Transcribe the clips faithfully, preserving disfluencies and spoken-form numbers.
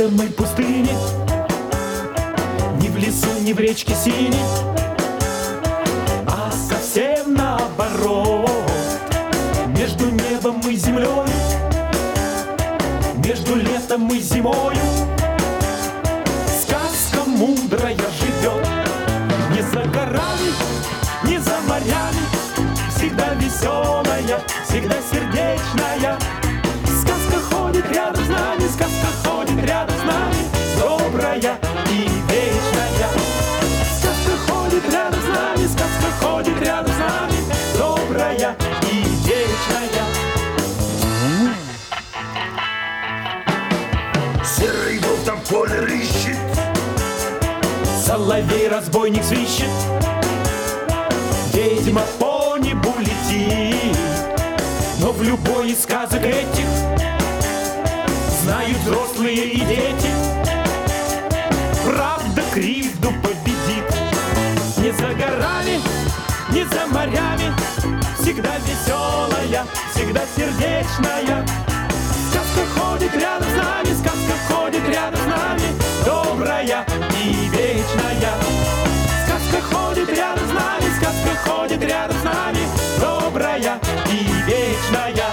неведомой пустыне, ни в лесу, ни в речке синей, а совсем наоборот. Между небом и землей, между летом и зимой сказка мудрая живет. Не за горами, не за морями, всегда веселая, всегда сердечная. Сказка ходит рядом с нами, сказка ходит рядом с нами, добрая и вечная. Сказка ходит рядом с нами, сказка ходит рядом с нами, добрая и вечная. Серый волк там поле рыщет, соловей-разбойник свищет, ведьма по небу летит. Но в любой из сказок этих знают взрослые и дети, правда кривду победит. Не за горами, не за морями, всегда веселая, всегда сердечная. Сказка ходит рядом с нами, сказка ходит рядом с нами, добрая и вечная. Сказка ходит рядом с нами, сказка ходит рядом с нами, добрая и вечная.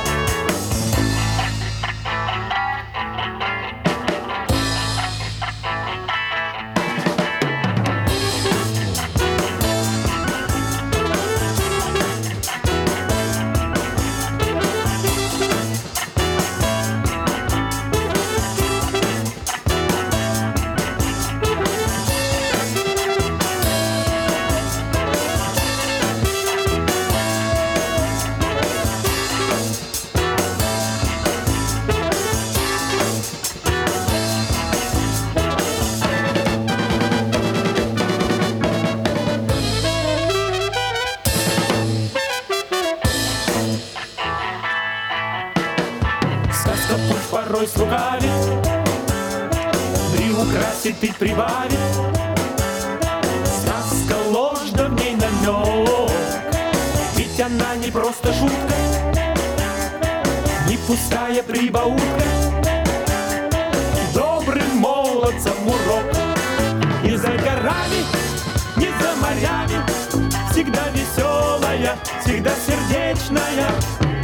Сказка пусть порой слукавит, приукрасит и прибавит. Сказка ложь, да в ней намек, ведь она не просто шутка, не пустая прибаутка, добрым молодцам урок. Не за горами, не за морями, всегда веселая, всегда сердечная.